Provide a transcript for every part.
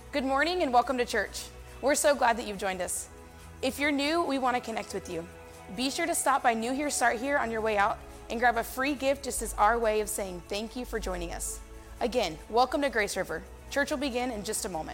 Good morning and welcome to church. We're so glad that you've joined us. If you're new, we want to connect with you. Be sure to stop by New Here, Start Here on your way out and grab a free gift just as our way of saying thank you for joining us. Again, welcome to Grace River. Church will begin in just a moment.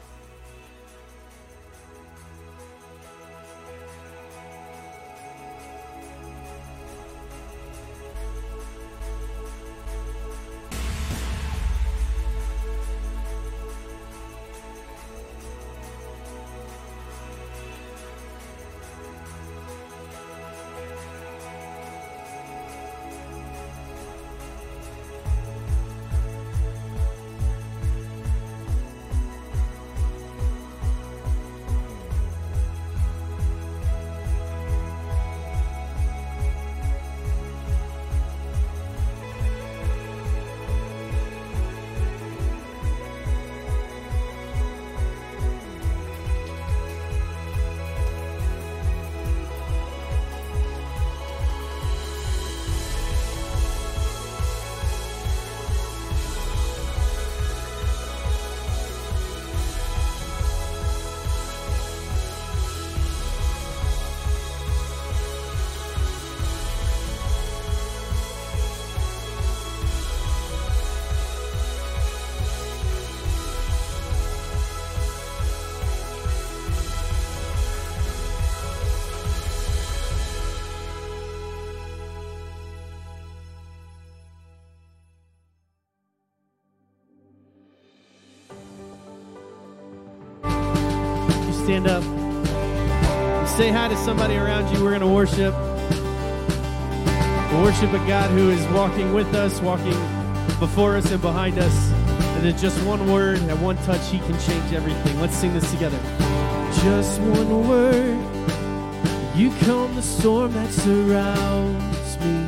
Stand up. Say hi to somebody around you. We're going to worship. We'll worship a God who is walking with us, walking before us and behind us. And in just one word and one touch, He can change everything. Let's sing this together. Just one word, you calm the storm that surrounds me.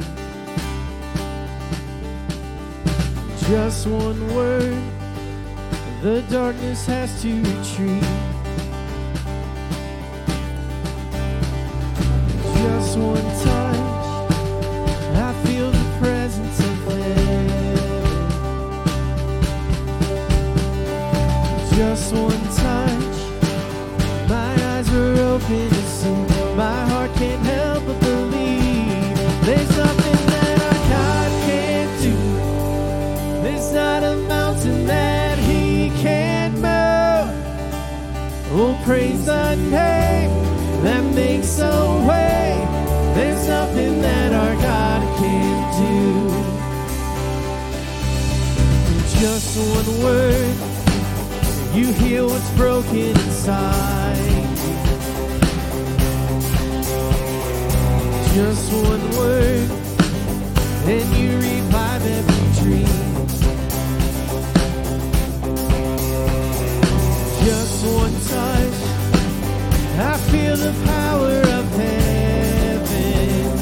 Just one word, the darkness has to retreat. Just one touch, I feel the presence of heaven. Just one touch, my eyes are open to see. My heart can't help but believe. There's nothing that our God can't do. There's not a mountain that He can't move. Oh, praise the name that makes a way. There's nothing that our God can't do. Just one word, you heal what's broken inside. Just one word, and you revive every dream. Just one touch, I feel the power of heaven.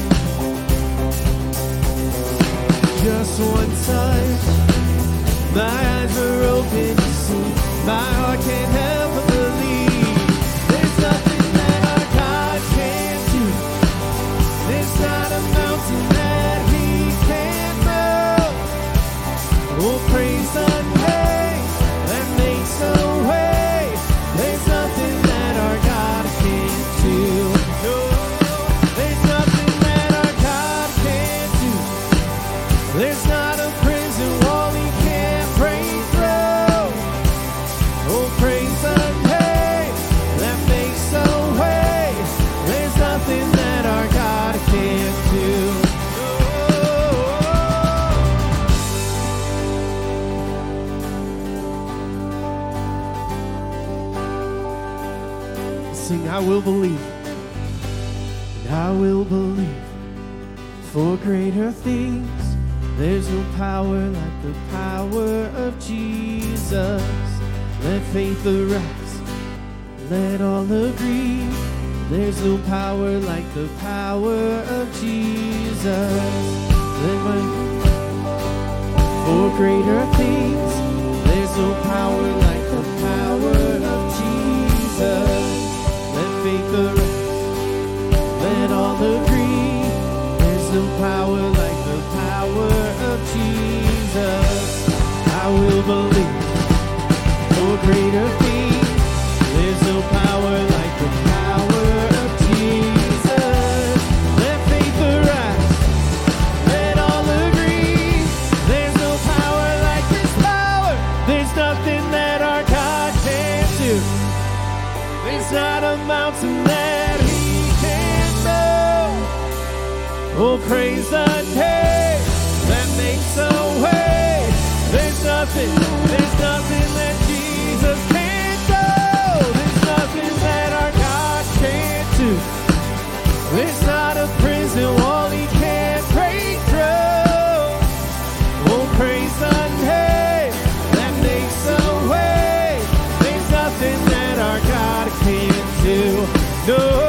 Just one touch, my eyes are open to see. My heart can't help but believe. There's nothing that our God can't do. There's not a mountain that He can't move. Oh, praise the name that makes a way. There's nothing that our God can't do. No, there's nothing that our God can't do. There's not a prison wall He can't break through. Oh, praise the name that makes a way. There's nothing that our God can't do. Sing, I will believe, and I will believe for greater things. There's no power like the power of Jesus. Let faith arise, let all agree. There's no power like the power of Jesus. For greater things, there's no power like the power of Jesus. Let faith arise, let all agree. There's no power like the power of Jesus. I will believe for greater things. Oh, praise the name that makes a way. There's nothing that Jesus can't do. There's nothing that our God can't do. There's not a prison wall he can't break through. Oh, praise the name that makes a way. There's nothing that our God can't do. No.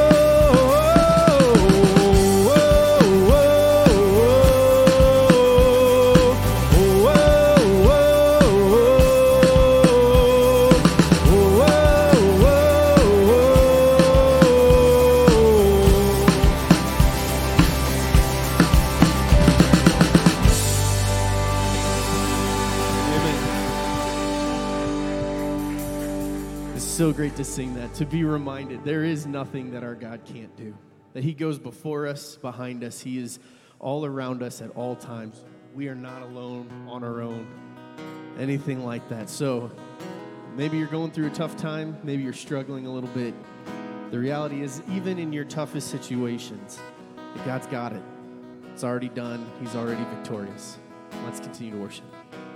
So great to sing that, to be reminded there is nothing that our God can't do, that he goes before us, behind us, he is all around us at all times. We are not alone on our own, anything like that. So maybe you're going through a tough time, maybe you're struggling a little bit. The reality is, even in your toughest situations, that God's got it. It's already done. He's already victorious. Let's continue to worship.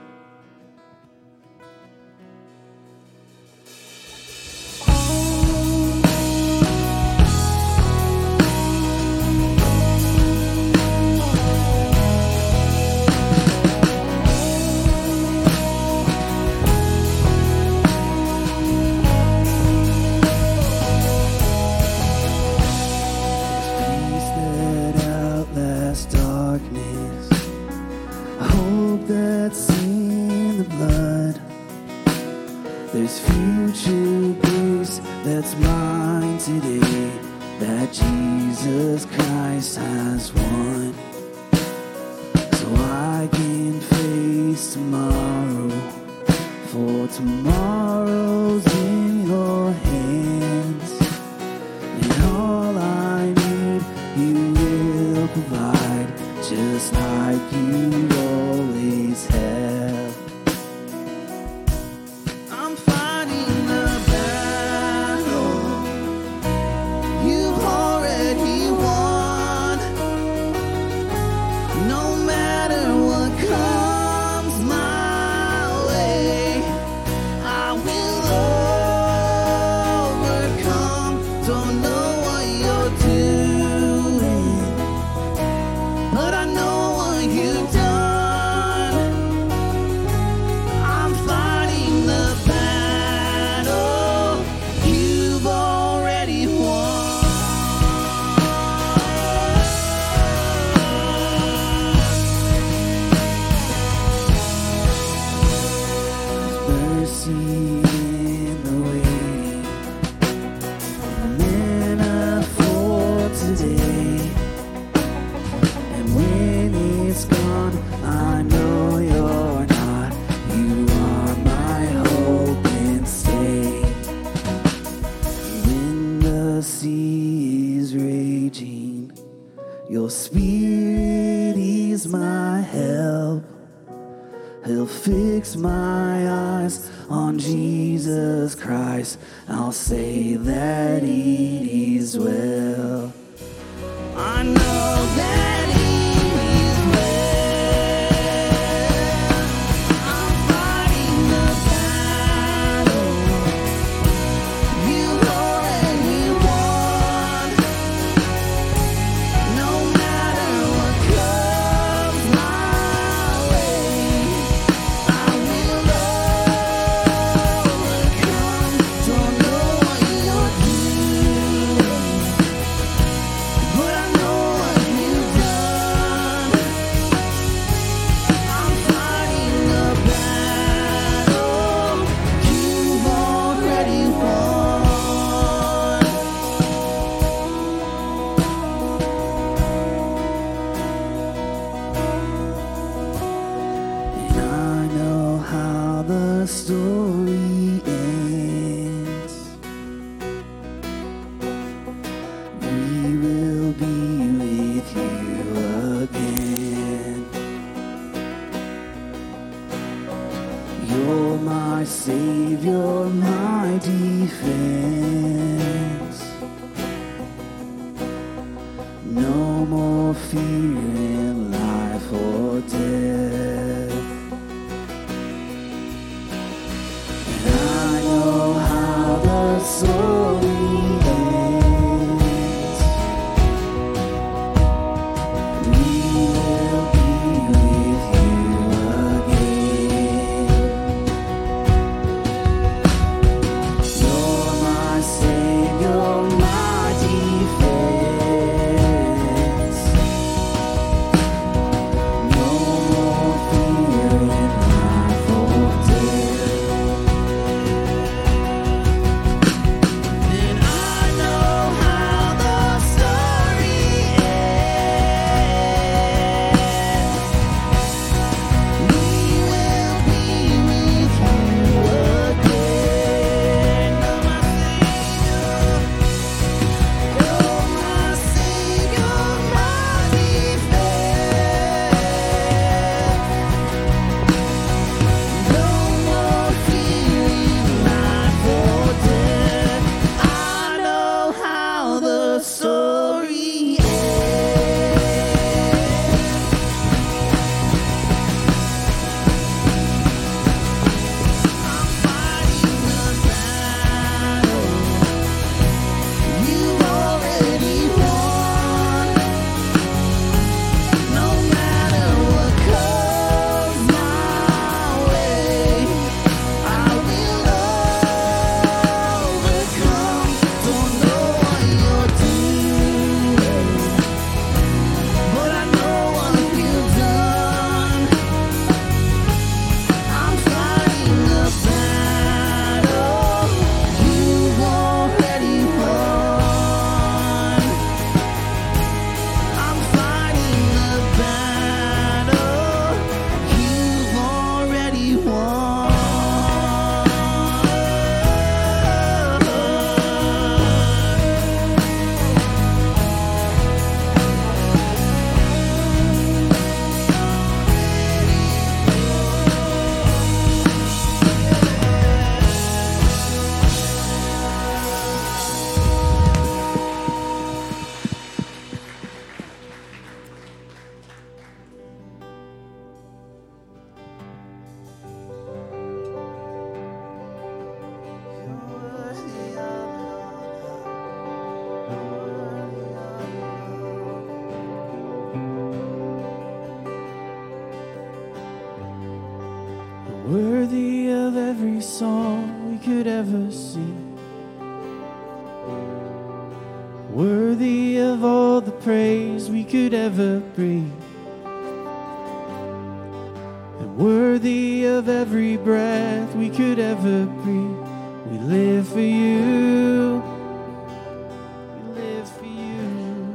I'll say that it is well. I know that it is well. I'm fighting the battle you've already won. No matter what comes my way, I will overcome. Don't know what you're doing, but I know what you've done. I'm fighting the battle you've already won. And I know how the story ends. We will be with you again. You're my savior, my defense. No more more fear in life or death. And I know how the story ends. We will be with you again. You're my Savior, my defense. No more fear in life or death. And I know how the story ends. We will be with you again. You're my Savior, my defense. No more fear in life or death. I know how the story ends. I'm fighting the battle you've already won. No matter what comes my way, I will overcome. Don't know what you're doing, but I know what you've done. I'm fighting the battle you've already won. I'm fighting the battle you've already won. Worthy of every song we could ever sing, worthy of all the praise we could ever bring, and worthy of every breath we could ever breathe. We live for you. We live for you.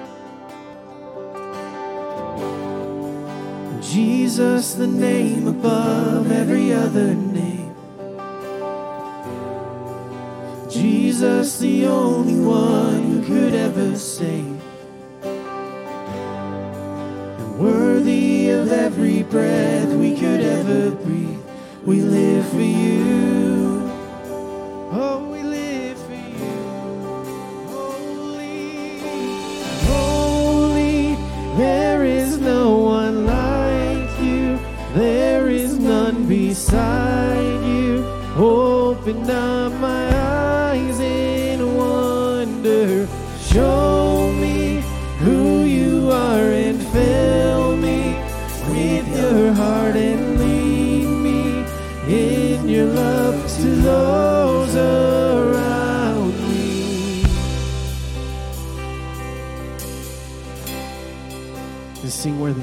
Jesus, the name above every other name. Jesus, the only one who could ever save. And worthy of every breath we could ever breathe. We live for you. Oh, we live for you. Holy, holy, there is no one like you. There is none beside you. Open up my eyes in wonder. Show me who you are and fill me with your heart and lead me in your love to those around me. Just sing worthy.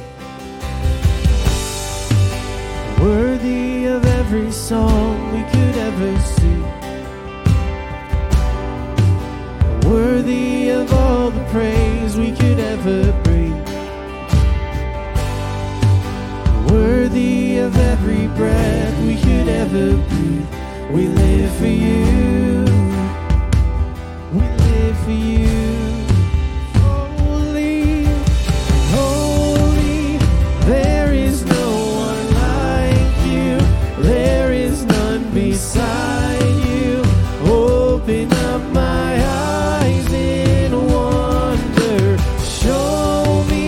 Worthy of every song we could ever sing, worthy of all the praise we could ever bring, worthy of every breath we could ever breathe. We live for you. We live for you. Holy, holy, there is no one like you. There is none beside you. Open up my eyes in wonder. Show me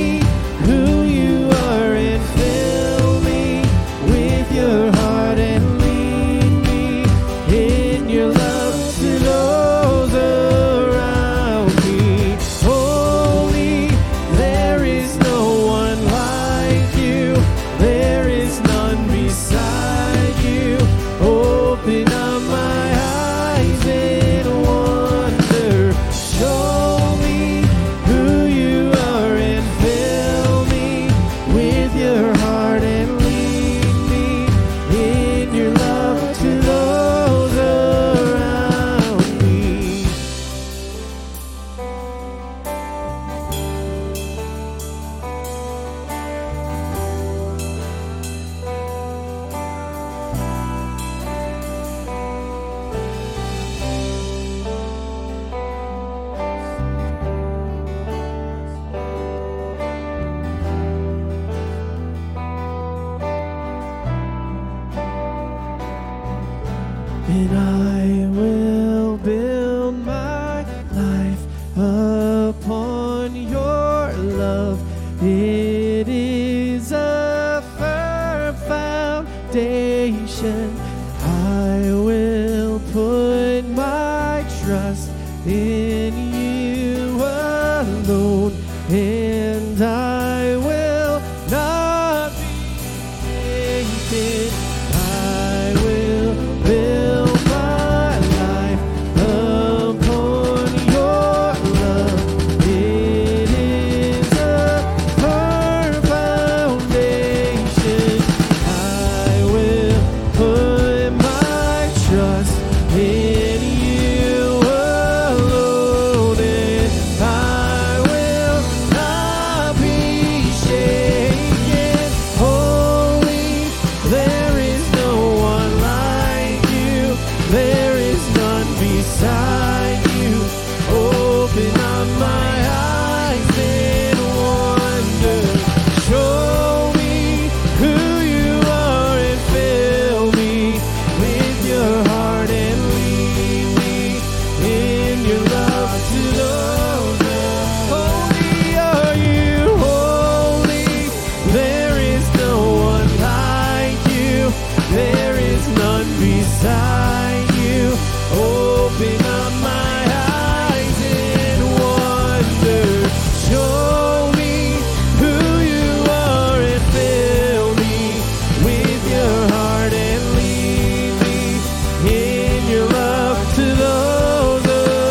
and I will build my life upon your love. It is a firm foundation. I will put my trust in you alone, and I will not be shaken. I will build my life upon your love. It is a firm foundation. I will put my trust in you alone, and I will not be shaken. Holy, there is no one like you. There is none beside you. Open up my eyes in wonder. Show me who you are and fill me with your heart and lead me in your love to those. Holy are you, holy. There is no one like you. There is none beside you. Open up my eyes in wonder. Show me who you are and fill me with your heart and lead me in your love to those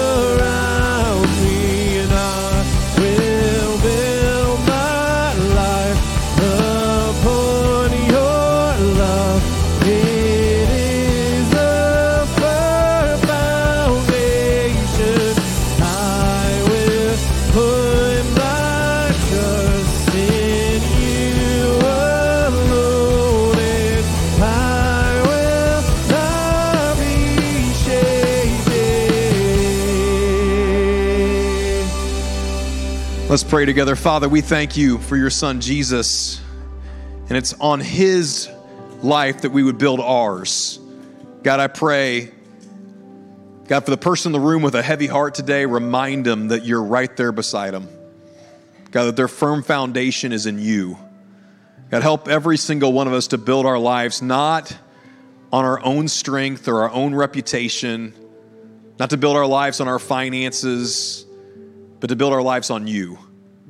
around me. And I will build my life upon your love. It is a firm foundation. I will put my trust in you alone, and I will not be shaken. Let's pray together. Father, we thank you for your son, Jesus. And it's on his life that we would build ours. God, I pray, God, for the person in the room with a heavy heart today, remind them that you're right there beside them. God, that their firm foundation is in you. God, help every single one of us to build our lives not on our own strength or our own reputation, not to build our lives on our finances, but to build our lives on you.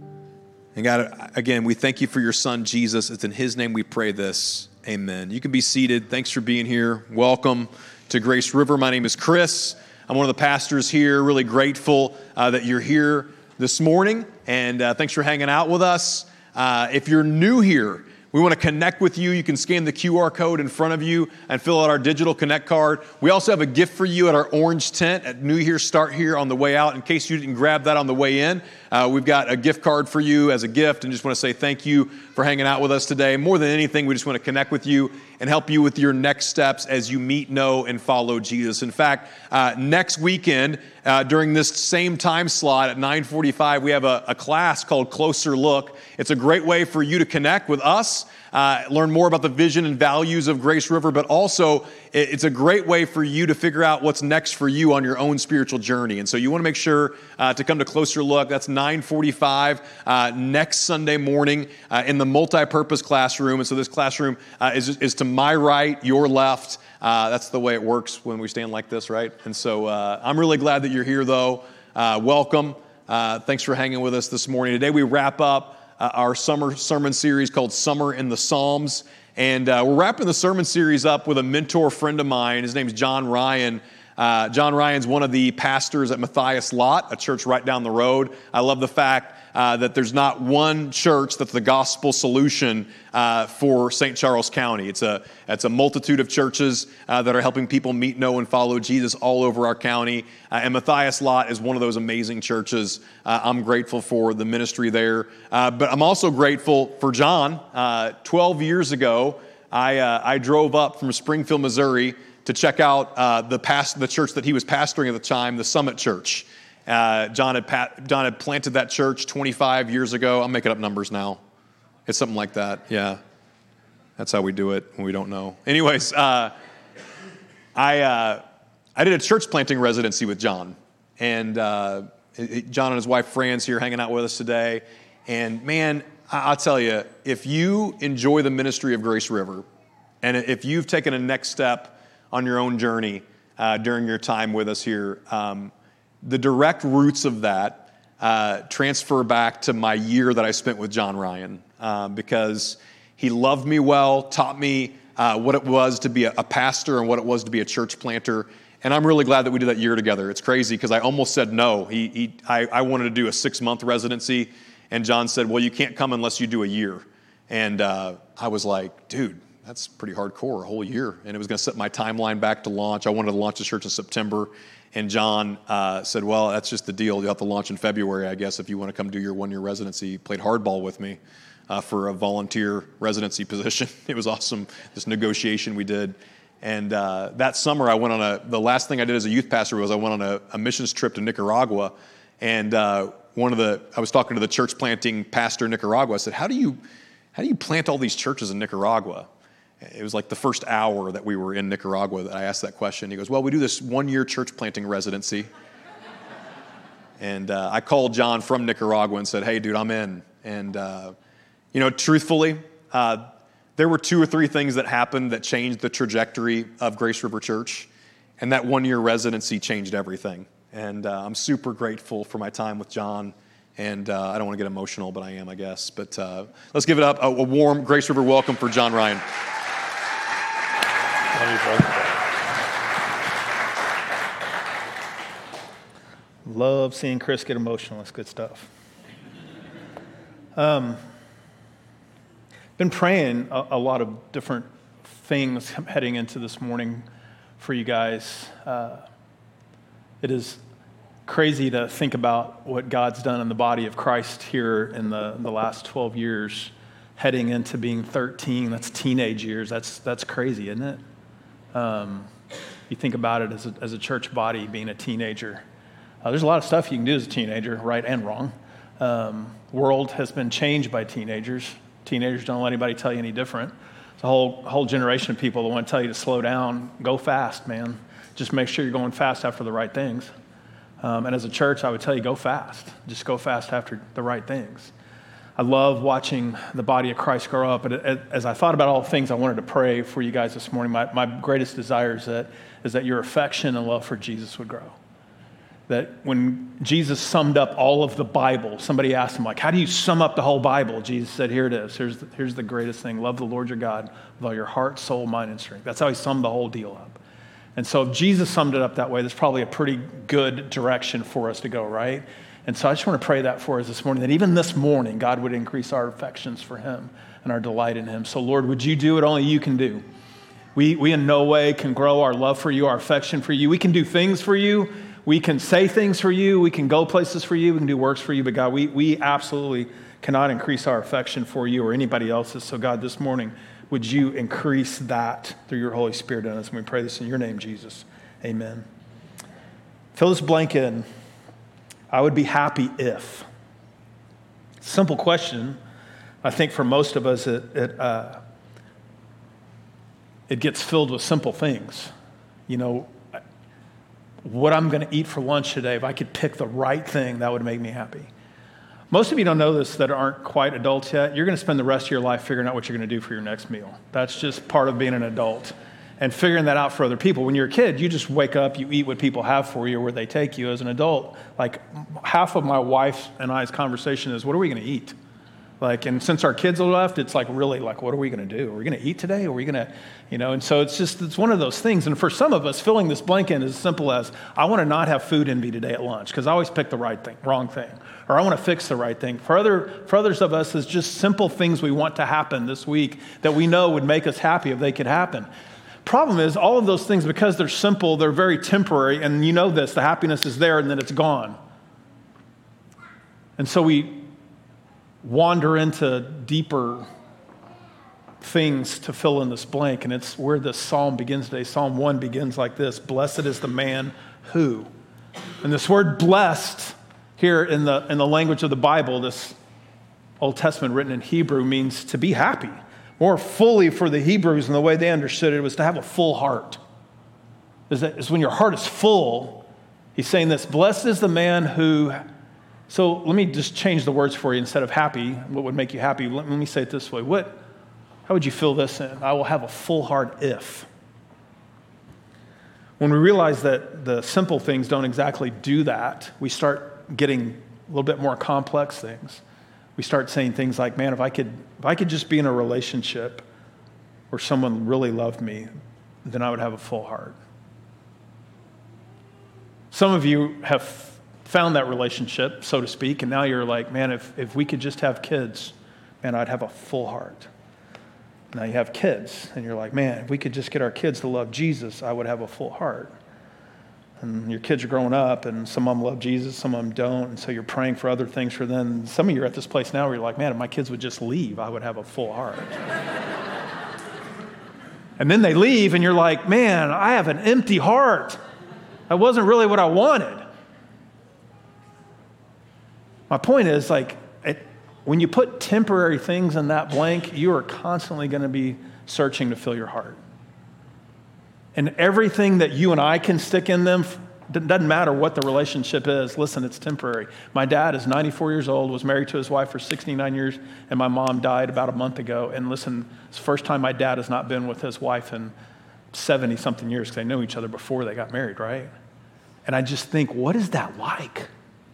And God, again, we thank you for your son, Jesus. It's in his name we pray this. Amen. You can be seated. Thanks for being here. Welcome to Grace River. My name is Chris. I'm one of the pastors here. Really grateful that you're here this morning. And thanks for hanging out with us. If you're new here, we want to connect with you. You can scan the QR code in front of you and fill out our digital connect card. We also have a gift for you at our orange tent at New Here, Start Here on the way out. In case you didn't grab that on the way in, we've got a gift card for you as a gift, and just want to say thank you for hanging out with us today. More than anything, we just want to connect with you and help you with your next steps as you meet, know, and follow Jesus. In fact, next weekend, during this same time slot at 9:45, we have a class called Closer Look. It's a great way for you to connect with us, learn more about the vision and values of Grace River, but also it's a great way for you to figure out what's next for you on your own spiritual journey. And so you want to make sure to come to Closer Look. That's 9:45 next Sunday morning in the multi-purpose classroom. And so this classroom is to my right, your left. That's the way it works when we stand like this, right? And so I'm really glad that you're here, though. Welcome. Thanks for hanging with us this morning. Today we wrap up our summer sermon series called Summer in the Psalms. And we're wrapping the sermon series up with a mentor friend of mine. His name's John Ryan. John Ryan's one of the pastors at Matthias Lot, a church right down the road. I love the fact that there's not one church that's the gospel solution for St. Charles County. It's a multitude of churches that are helping people meet, know, and follow Jesus all over our county. And Matthias Lot is one of those amazing churches. I'm grateful for the ministry there. But I'm also grateful for John. 12 years ago, I drove up from Springfield, Missouri to check out the church that he was pastoring at the time, the Summit Church. John had planted that church 25 years ago. I'm making up numbers now. It's something like that. Yeah. That's how we do it when we don't know. Anyways, I I did a church planting residency with John. And John and his wife Fran's here hanging out with us today. And man, I'll tell you, if you enjoy the ministry of Grace River, and if you've taken a next step on your own journey during your time with us here, the direct roots of that transfer back to my year that I spent with John Ryan, because he loved me well, taught me what it was to be a pastor and what it was to be a church planter. And I'm really glad that we did that year together. It's crazy because I almost said no. I wanted to do a 6-month residency, and John said, well, you can't come unless you do a year. And I was like, dude, that's pretty hardcore, a whole year. And it was going to set my timeline back to launch. I wanted to launch the church in September. And John said, well, that's just the deal. You'll have to launch in February, I guess, if you want to come do your 1-year residency. He played hardball with me for a volunteer residency position. It was awesome, this negotiation we did. And that summer, I went on the last thing I did as a youth pastor was I went on a missions trip to Nicaragua. And I was talking to the church planting pastor in Nicaragua. I said, how do you plant all these churches in Nicaragua? It was like the first hour that we were in Nicaragua that I asked that question. He goes, well, we do this 1-year church planting residency. And I called John from Nicaragua and said, hey, dude, I'm in. And, truthfully, there were 2 or 3 things that happened that changed the trajectory of Grace River Church. And that 1-year residency changed everything. And I'm super grateful for my time with John. And I don't want to get emotional, but I am, I guess. But let's give it up a warm Grace River welcome for John Ryan. Love you, brother. Love seeing Chris get emotional. That's good stuff. Been praying a lot of different things heading into this morning for you guys. It is crazy to think about what God's done in the body of Christ here in the last 12 years, heading into being 13. That's teenage years. That's crazy, isn't it? You think about it as a church body being a teenager. There's a lot of stuff you can do as a teenager, right and wrong. World has been changed by teenagers. Teenagers don't let anybody tell you any different. It's a whole generation of people that want to tell you to slow down, go fast, man. Just make sure you're going fast after the right things. And as a church, I would tell you, go fast. Just go fast after the right things. I love watching the body of Christ grow up. But as I thought about all the things I wanted to pray for you guys this morning, my greatest desire is that your affection and love for Jesus would grow. That when Jesus summed up all of the Bible, somebody asked him, like, how do you sum up the whole Bible? Jesus said, here it is. Here's the greatest thing. Love the Lord your God with all your heart, soul, mind, and strength. That's how he summed the whole deal up. And so if Jesus summed it up that way, there's probably a pretty good direction for us to go, right? And so I just want to pray that for us this morning, that even this morning, God would increase our affections for him and our delight in him. So Lord, would you do what only you can do? We in no way can grow our love for you, our affection for you. We can do things for you. We can say things for you. We can go places for you. We can do works for you. But God, we absolutely cannot increase our affection for you or anybody else's. So God, this morning, would you increase that through your Holy Spirit in us? And we pray this in your name, Jesus. Amen. Fill this blank in. I would be happy if. Simple question. I think for most of us, it gets filled with simple things. You know, what I'm going to eat for lunch today, if I could pick the right thing, that would make me happy. Most of you don't know this that aren't quite adults yet. You're going to spend the rest of your life figuring out what you're going to do for your next meal. That's just part of being an adult and figuring that out for other people. When you're a kid, you just wake up, you eat what people have for you or where they take you. As an adult, like half of my wife and I's conversation is, what are we going to eat? Like, and since our kids are left, it's like really like, what are we going to do? Are we going to eat today? Are we going to, and so it's one of those things. And for some of us, filling this blank in is as simple as, I want to not have food envy today at lunch because I always pick the wrong thing. Or I want to fix the right thing. For others of us, it's just simple things we want to happen this week that we know would make us happy if they could happen. Problem is, all of those things, because they're simple, they're very temporary, and you know this, the happiness is there and then it's gone. And so we wander into deeper things to fill in this blank, and it's where this psalm begins today. Psalm 1 begins like this: blessed is the man who. And this word blessed here in the language of the Bible, this Old Testament written in Hebrew, means to be happy. More fully for the Hebrews, and the way they understood it was to have a full heart. is when your heart is full. He's saying this, blessed is the man who, so let me just change the words for you instead of happy. What would make you happy? Let me say it this way. How would you fill this in? I will have a full heart if. When we realize that the simple things don't exactly do that, we start getting a little bit more complex things. We start saying things like, man, if I could just be in a relationship where someone really loved me, then I would have a full heart. Some of you have found that relationship, so to speak, and now you're like, man, if we could just have kids, man, I'd have a full heart. Now you have kids, and you're like, man, if we could just get our kids to love Jesus, I would have a full heart. And your kids are growing up, and some of them love Jesus, some of them don't, and so you're praying for other things for them. Some of you are at this place now where you're like, man, if my kids would just leave, I would have a full heart. And then they leave, and you're like, man, I have an empty heart. That wasn't really what I wanted. My point is, when you put temporary things in that blank, you are constantly going to be searching to fill your heart. And everything that you and I can stick in them, doesn't matter what the relationship is. Listen, it's temporary. My dad is 94 years old, was married to his wife for 69 years, and my mom died about a month ago. And listen, it's the first time my dad has not been with his wife in 70-something years because they knew each other before they got married, right? And I just think, what is that like?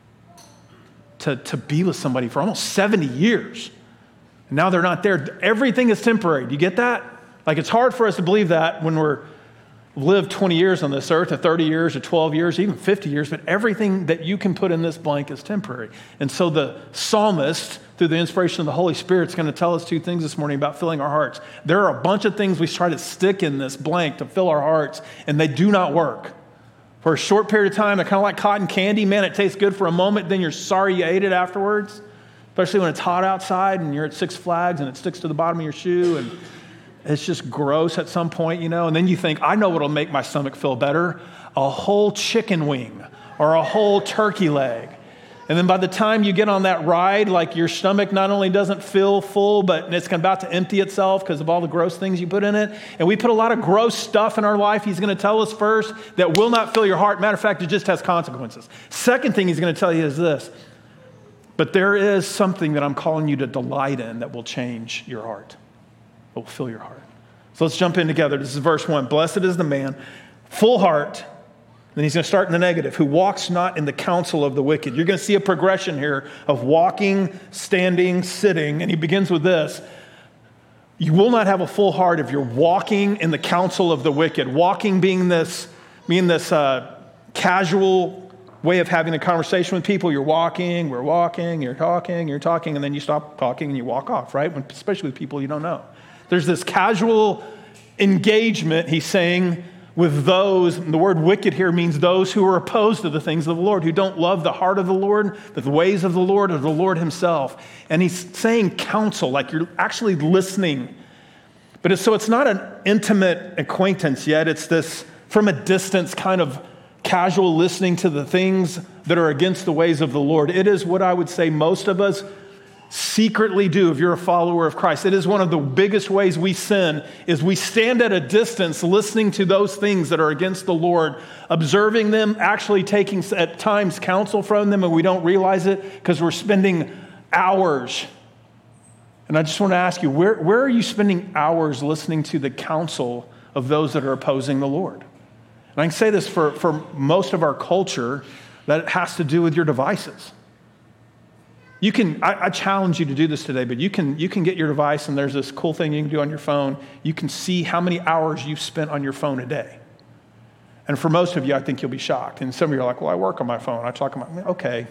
To be with somebody for almost 70 years. And now they're not there. Everything is temporary. Do you get that? Like, it's hard for us to believe that when we're lived 20 years on this earth, or 30 years, or 12 years, even 50 years, but everything that you can put in this blank is temporary. And so the psalmist, through the inspiration of the Holy Spirit, is going to tell us two things this morning about filling our hearts. There are a bunch of things we try to stick in this blank to fill our hearts, and they do not work. For a short period of time, they're kind of like cotton candy. Man, it tastes good for a moment, then you're sorry you ate it afterwards, especially when it's hot outside and you're at Six Flags and it sticks to the bottom of your shoe and it's just gross at some point, and then you think, I know what'll make my stomach feel better, a whole chicken wing or a whole turkey leg. And then by the time you get on that ride, like your stomach not only doesn't feel full, but it's about to empty itself because of all the gross things you put in it. And we put a lot of gross stuff in our life. He's going to tell us first that will not fill your heart. Matter of fact, it just has consequences. Second thing he's going to tell you is this. But there is something that I'm calling you to delight in that will change your heart. It will fill your heart. So let's jump in together. This is verse 1. Blessed is the man, full heart. Then he's going to start in the negative, who walks not in the counsel of the wicked. You're going to see a progression here of walking, standing, sitting. And he begins with this. You will not have a full heart if you're walking in the counsel of the wicked. Walking being this casual way of having a conversation with people. You're walking, we're walking, you're talking, and then you stop talking and you walk off, right? Especially with people you don't know. There's this casual engagement, he's saying, with those, the word wicked here means those who are opposed to the things of the Lord, who don't love the heart of the Lord, the ways of the Lord, or the Lord himself. And he's saying counsel, like you're actually listening. But it's not an intimate acquaintance yet. It's this from a distance kind of casual listening to the things that are against the ways of the Lord. It is what I would say most of us secretly do if you're a follower of Christ. It is one of the biggest ways we sin is we stand at a distance listening to those things that are against the Lord, observing them, actually taking at times counsel from them, and we don't realize it because we're spending hours. And I just want to ask you, where are you spending hours listening to the counsel of those that are opposing the Lord? And I can say this for most of our culture, that it has to do with your devices. You can, I challenge you to do this today, but you can get your device, and there's this cool thing you can do on your phone. You can see how many hours you've spent on your phone a day. And for most of you, I think you'll be shocked. And some of you are like, well, I work on my phone. I talk on my, okay.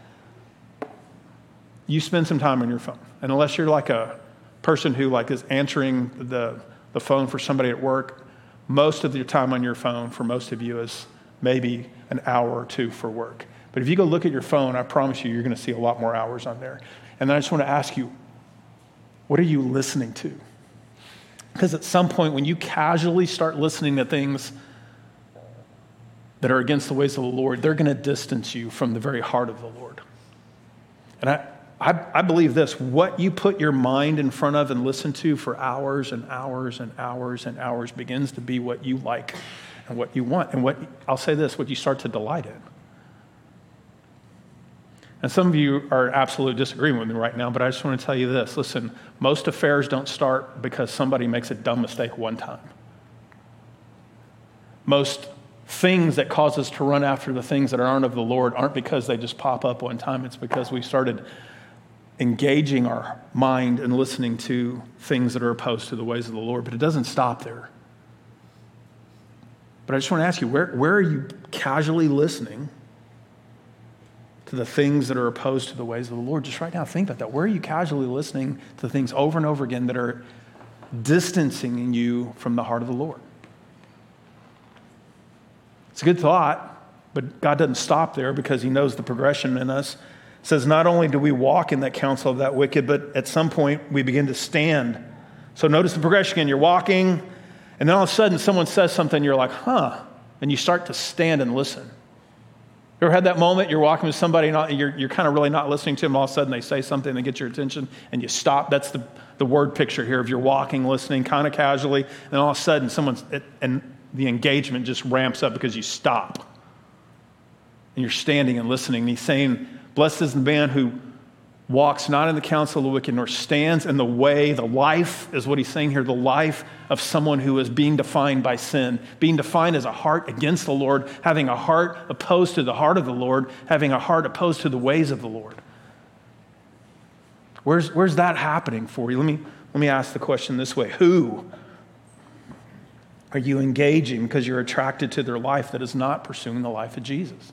You spend some time on your phone. And unless you're like a person who is answering the phone for somebody at work, most of your time on your phone for most of you is maybe an hour or two for work. But if you go look at your phone, I promise you're going to see a lot more hours on there. And then I just want to ask you, what are you listening to? Because at some point, when you casually start listening to things that are against the ways of the Lord, they're going to distance you from the very heart of the Lord. And I believe this, what you put your mind in front of and listen to for hours and hours and hours and hours begins to be what you like and what you want, and I'll say this, what you start to delight in. And some of you are in absolute disagreement with me right now, but I just want to tell you this. Listen, most affairs don't start because somebody makes a dumb mistake one time. Most things that cause us to run after the things that aren't of the Lord aren't because they just pop up one time. It's because we started engaging our mind and listening to things that are opposed to the ways of the Lord. But it doesn't stop there. But I just want to ask you, where are you casually listening to the things that are opposed to the ways of the Lord? Just right now, think about that. Where are you casually listening to things over and over again that are distancing you from the heart of the Lord? It's a good thought, but God doesn't stop there because he knows the progression in us. It says not only do we walk in that counsel of that wicked, but at some point we begin to stand. So notice the progression again. You're walking, and then all of a sudden someone says something, you're like, huh, and you start to stand and listen. You ever had that moment? You're walking with somebody, and you're kind of really not listening to them, all of a sudden they say something that gets your attention, and you stop. That's the word picture here of you're walking, listening, kind of casually, and all of a sudden and the engagement just ramps up because you stop. And you're standing and listening. And he's saying, blessed is the man who walks not in the counsel of the wicked, nor stands in the way, the life is what he's saying here, the life of someone who is being defined by sin, being defined as a heart against the Lord, having a heart opposed to the heart of the Lord, having a heart opposed to the ways of the Lord. Where's that happening for you? Let me ask the question this way. Who are you engaging because you're attracted to their life that is not pursuing the life of Jesus?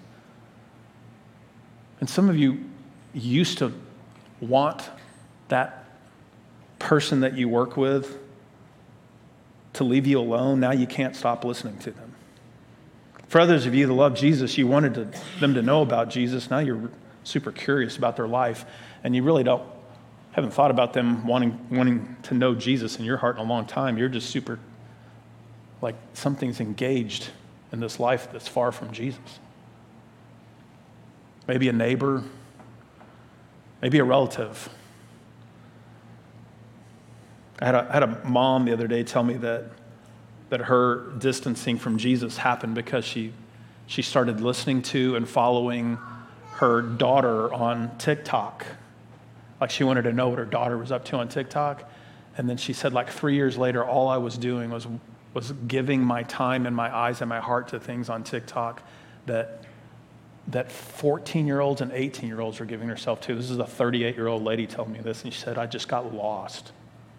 And some of you used to want that person that you work with to leave you alone. Now you can't stop listening to them. For others of you that love Jesus, you wanted them to know about Jesus. Now you're super curious about their life, and you really haven't thought about them wanting to know Jesus in your heart in a long time. You're just super like something's engaged in this life that's far from Jesus. Maybe a neighbor, maybe a relative. I had a mom the other day tell me that her distancing from Jesus happened because she started listening to and following her daughter on TikTok. Like she wanted to know what her daughter was up to on TikTok. And then she said, like 3 years later, all I was doing was giving my time and my eyes and my heart to things on TikTok that 14-year-olds and 18-year-olds were giving herself to. This is a 38-year-old lady telling me this, and she said, I just got lost.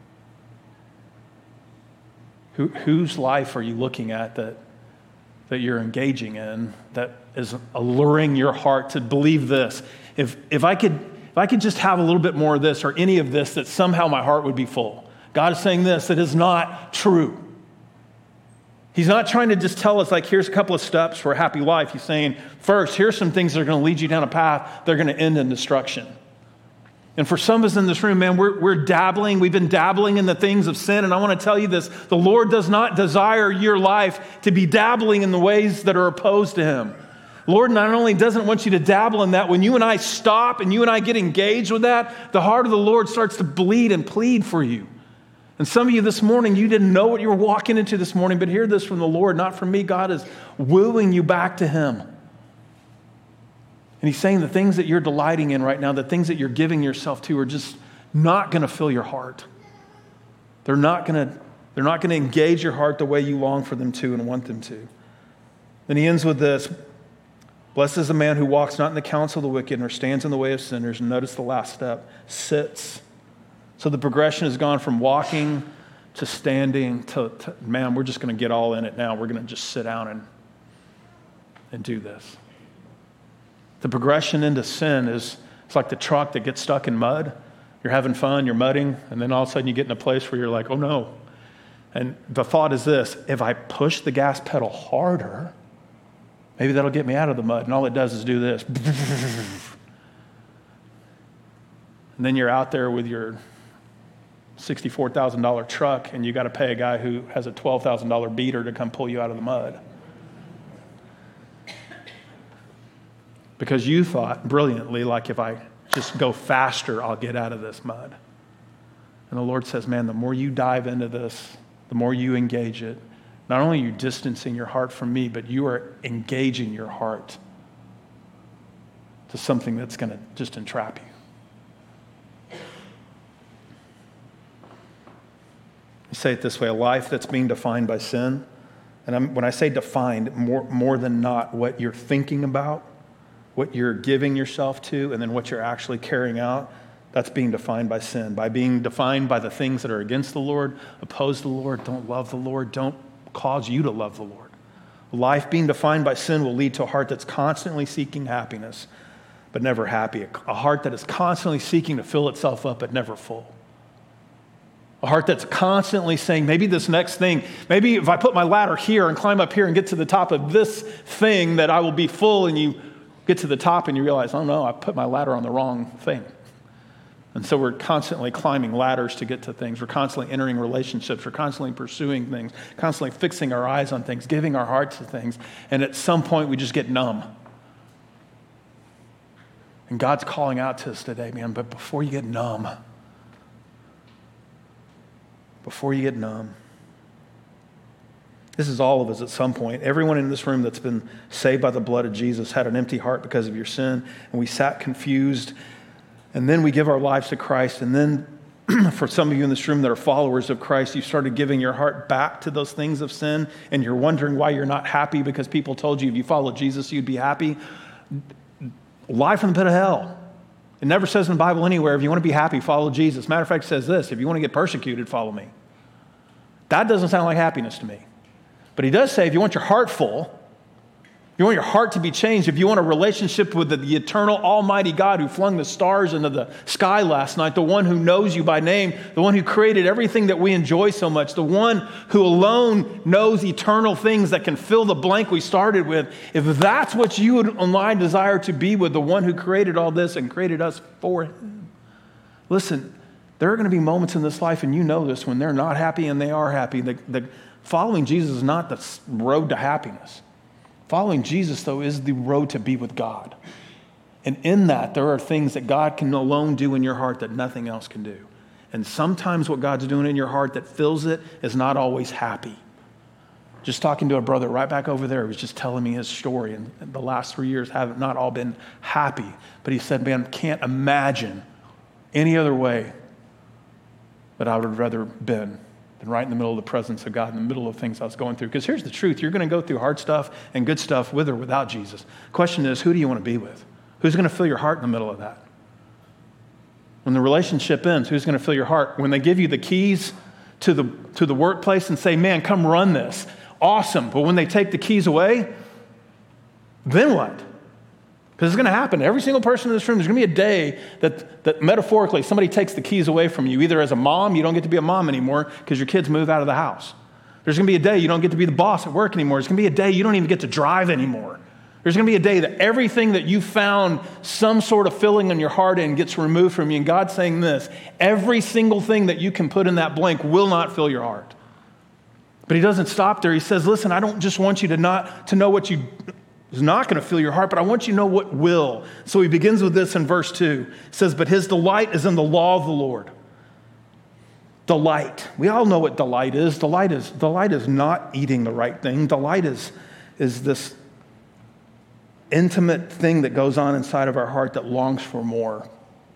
Whose life are you looking at that you're engaging in that is alluring your heart to believe this? If I could just have a little bit more of this or any of this, that somehow my heart would be full. God is saying this, that is not true. He's not trying to just tell us, like, here's a couple of steps for a happy life. He's saying, first, here's some things that are going to lead you down a path that are going to end in destruction. And for some of us in this room, man, we're dabbling. We've been dabbling in the things of sin. And I want to tell you this. The Lord does not desire your life to be dabbling in the ways that are opposed to him. The Lord not only doesn't want you to dabble in that, when you and I stop and you and I get engaged with that, the heart of the Lord starts to bleed and plead for you. And some of you this morning, you didn't know what you were walking into this morning, but hear this from the Lord, not from me. God is wooing you back to him. And he's saying the things that you're delighting in right now, the things that you're giving yourself to are just not going to fill your heart. They're not going to engage your heart the way you long for them to and want them to. Then he ends with this. Blessed is the man who walks not in the counsel of the wicked, nor stands in the way of sinners. And notice the last step, sits. So the progression has gone from walking to standing to man, we're just going to get all in it now. We're going to just sit down and do this. The progression into sin it's like the truck that gets stuck in mud. You're having fun, you're mudding, and then all of a sudden you get in a place where you're like, oh no. And the thought is this, if I push the gas pedal harder, maybe that'll get me out of the mud. And all it does is do this. And then you're out there with your $64,000 truck, and you got to pay a guy who has a $12,000 beater to come pull you out of the mud. Because you thought brilliantly, like if I just go faster, I'll get out of this mud. And the Lord says, man, the more you dive into this, the more you engage it, Not only are you distancing your heart from me, but you are engaging your heart to something that's going to just entrap you. I say it this way, a life that's being defined by sin, and when I say defined, more than not what you're thinking about, what you're giving yourself to, and then what you're actually carrying out, that's being defined by sin, by being defined by the things that are against the Lord, oppose the Lord, don't love the Lord, don't cause you to love the Lord. Life being defined by sin will lead to a heart that's constantly seeking happiness, but never happy. A heart that is constantly seeking to fill itself up, but never full. A heart that's constantly saying, maybe this next thing, maybe if I put my ladder here and climb up here and get to the top of this thing, that I will be full, and you get to the top and you realize, oh no, I put my ladder on the wrong thing. And so we're constantly climbing ladders to get to things. We're constantly entering relationships. We're constantly pursuing things, constantly fixing our eyes on things, giving our hearts to things. And at some point, we just get numb. And God's calling out to us today, man, but before you get numb, this is all of us at some point. Everyone in this room that's been saved by the blood of Jesus had an empty heart because of your sin, and we sat confused. And then we give our lives to Christ. And then for some of you in this room that are followers of Christ, you started giving your heart back to those things of sin, and you're wondering why you're not happy because people told you if you followed Jesus, you'd be happy. Lie from the pit of hell. It never says in the Bible anywhere, if you want to be happy, follow Jesus. Matter of fact, it says this, if you want to get persecuted, follow me. That doesn't sound like happiness to me. But he does say, if you want your heart full, if you want your heart to be changed, if you want a relationship with the eternal almighty God who flung the stars into the sky last night, the one who knows you by name, the one who created everything that we enjoy so much, the one who alone knows eternal things that can fill the blank we started with, if that's what you and I desire to be with, the one who created all this and created us for him. Listen, there are going to be moments in this life, and you know this, when they're not happy and they are happy. The following Jesus is not the road to happiness. Following Jesus, though, is the road to be with God. And in that, there are things that God can alone do in your heart that nothing else can do. And sometimes what God's doing in your heart that fills it is not always happy. Just talking to a brother right back over there, he was just telling me his story. And the last 3 years have not all been happy. But he said, man, can't imagine any other way that I would have rather been than right in the middle of the presence of God, in the middle of things I was going through. Because here's the truth. You're going to go through hard stuff and good stuff with or without Jesus. The question is, who do you want to be with? Who's going to fill your heart in the middle of that? When the relationship ends, who's going to fill your heart? When they give you the keys to the workplace and say, man, come run this. Awesome. But when they take the keys away, then what? Because it's going to happen. Every single person in this room, there's going to be a day that metaphorically somebody takes the keys away from you. Either as a mom, you don't get to be a mom anymore because your kids move out of the house. There's going to be a day you don't get to be the boss at work anymore. There's going to be a day you don't even get to drive anymore. There's going to be a day that everything that you found some sort of filling in your heart in gets removed from you. And God's saying this, every single thing that you can put in that blank will not fill your heart. But he doesn't stop there. He says, listen, I don't just want you to know what you is not going to fill your heart, but I want you to know what will. So he begins with this in verse 2. It says, but his delight is in the law of the Lord. Delight. We all know what delight is. Delight is not eating the right thing. Delight is this intimate thing that goes on inside of our heart that longs for more,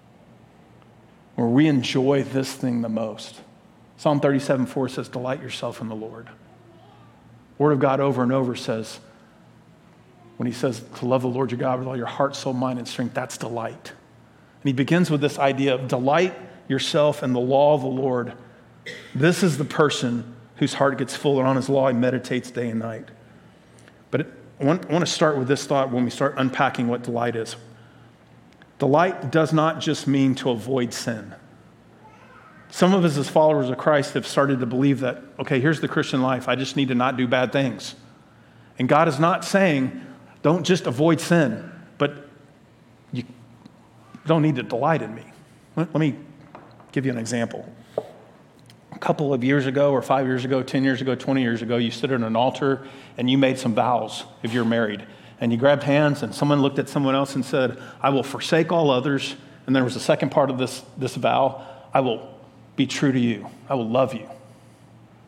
where we enjoy this thing the most. Psalm 37:4 says, delight yourself in the Lord. Word of God over and over says, when he says to love the Lord your God with all your heart, soul, mind, and strength, that's delight. And he begins with this idea of delight yourself in the law of the Lord. This is the person whose heart gets full, and on his law he meditates day and night. But I want to start with this thought when we start unpacking what delight is. Delight does not just mean to avoid sin. Some of us as followers of Christ have started to believe that, okay, here's the Christian life. I just need to not do bad things. And God is not saying, don't just avoid sin, but you don't need to delight in me. Let me give you an example. A couple of years ago, or 5 years ago, 10 years ago, 20 years ago, you stood at an altar and you made some vows if you're married. And you grabbed hands and someone looked at someone else and said, I will forsake all others. And there was a second part of this vow. I will be true to you. I will love you.